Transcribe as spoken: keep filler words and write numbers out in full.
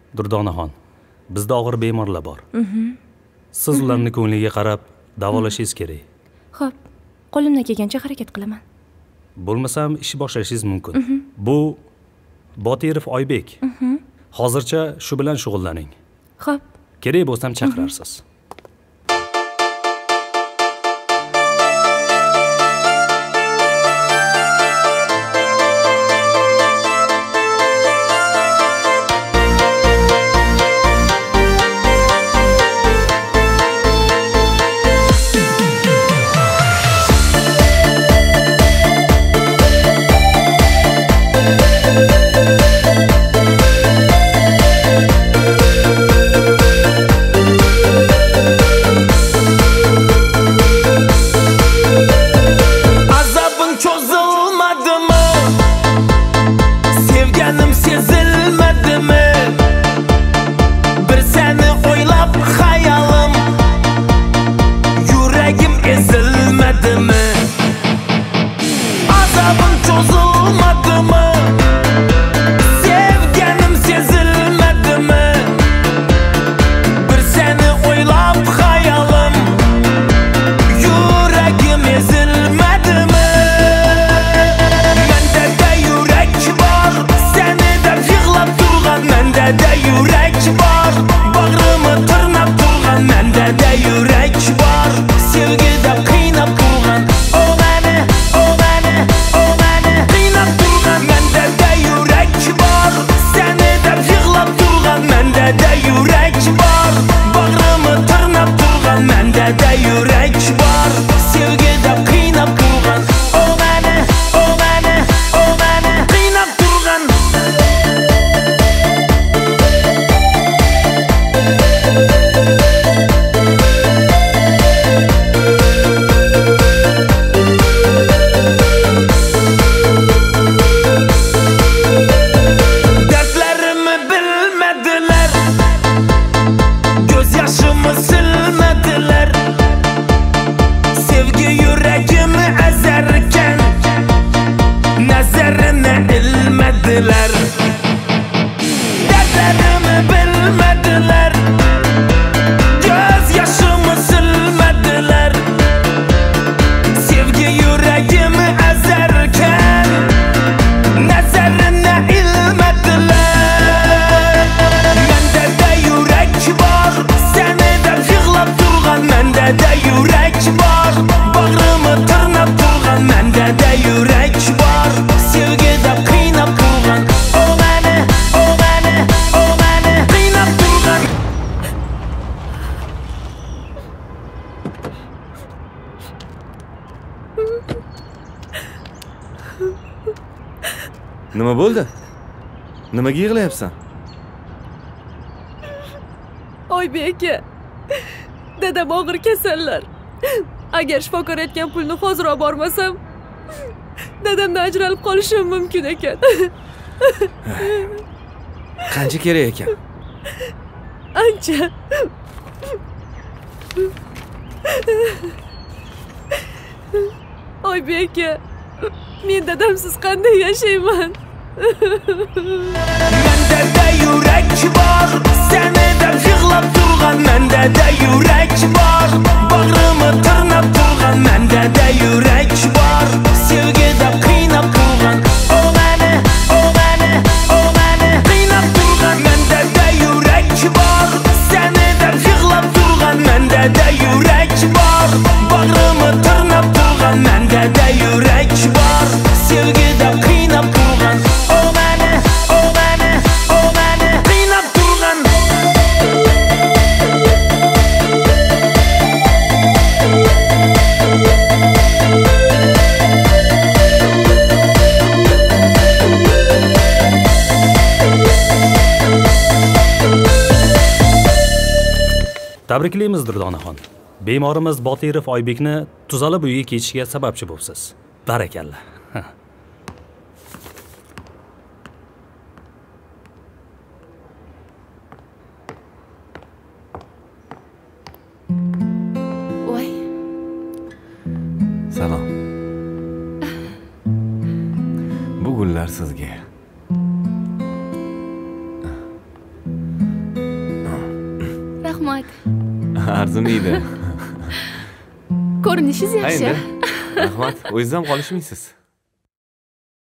Durdonaxon, bizda og'ir bemorlar bor. Siz ularning ko'ngliga qarab davolashingiz kerak. Xo'p, qo'limdan kelgancha harakat qilaman. Bo'lmasam ish boshlashingiz mumkin. Bu Botirov Oybek. Hozircha shu bilan shug'ullaning. Xo'p. Kerak bo'lsam chaqirarsiz. Nima bo'ldi? Nimaga yig'layapsan? Oybek aka, dadam og'ir kasallar. Agar shifokor aytgan pulni hozir olib bormasam, dadamdan ajralib qolishim mumkin ekan. Qancha kerak ekan? Ancha. Oybek aka, men dadamsiz qanday yashayman? Mendada yurak bor, senida yig'lab turgan mendada yurak bor, bag'rimni tirnab turgan mendada yurak bor, sevgida qiynab turgan, o meni, o meni, o meni qiynab turgan mendada yurak bor, senida yig'lab turgan mendada yurak bor, bag'rimni tirnab turgan mendada yurak bor, sevgida qiynab turgan. Tabriklaymiz Durdonaxon. Bemorimiz Botirov Oybekni tuzalib uyiga ketishiga sababchi bo'libsiz. Barakalla. Voy. Salom. Bu gullar sizga. Rahmat. Arzimaydi. Ko'rinishingiz yaxshi. Endi. Rahmat. O'zingiz ham qolishmaysiz.